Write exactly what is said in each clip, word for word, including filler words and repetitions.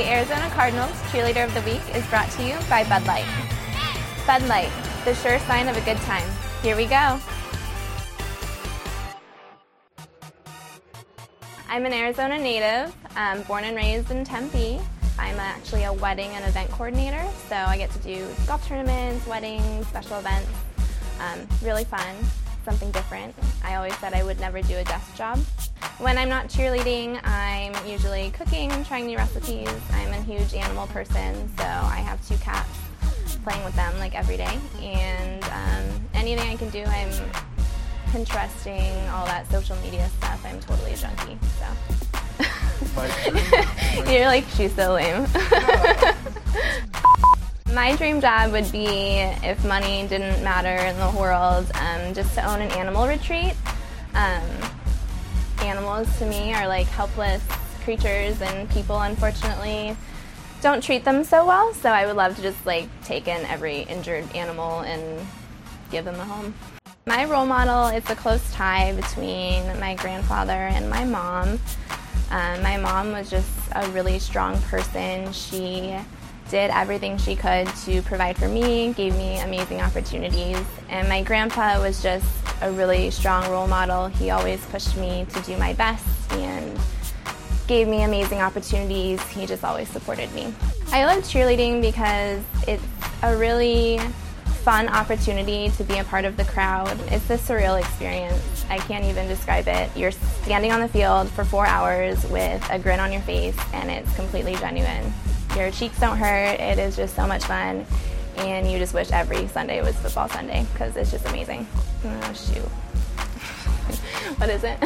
The Arizona Cardinals Cheerleader of the Week is brought to you by Bud Light. Bud Light, the sure sign of a good time. Here we go. I'm an Arizona native, um, born and raised in Tempe. I'm actually a wedding and event coordinator, so I get to do golf tournaments, weddings, special events. Um, really fun, something different. I always said I would never do a desk job. When I'm not cheerleading, I'm usually cooking, trying new recipes. I'm a huge animal person, so I have two cats, playing with them like every day. And um, anything I can do, I'm Pinteresting, all that social media stuff. I'm totally a junkie, so. My dream, You're like, she's so lame. My dream job would be, if money didn't matter in the world, um, just to own an animal retreat. Um, animals to me are like helpless creatures, and people unfortunately don't treat them so well, so I would love to just like take in every injured animal and give them a home. My role model is a close tie between my grandfather and my mom. Um, my mom was just a really strong person. She did everything she could to provide for me, gave me amazing opportunities, and my grandpa was just a really strong role model. He always pushed me to do my best and gave me amazing opportunities. He just always supported me. I love cheerleading because it's a really fun opportunity to be a part of the crowd. It's a surreal experience. I can't even describe it. You're standing on the field for four hours with a grin on your face, and it's completely genuine. Your cheeks don't hurt. It is just so much fun, and you just wish every Sunday was football Sunday because it's just amazing. Oh, shoot. What is it?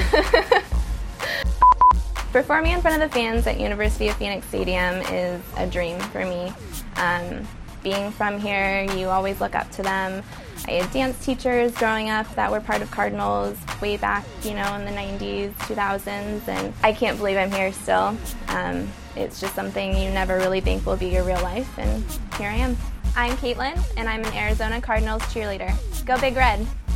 Performing in front of the fans at University of Phoenix Stadium is a dream for me. Um, Being from here, you always look up to them. I had dance teachers growing up that were part of Cardinals way back, you know, in the nineties, two thousands, and I can't believe I'm here still. Um, it's just something you never really think will be your real life, and here I am. I'm Caitlin, and I'm an Arizona Cardinals cheerleader. Go Big Red!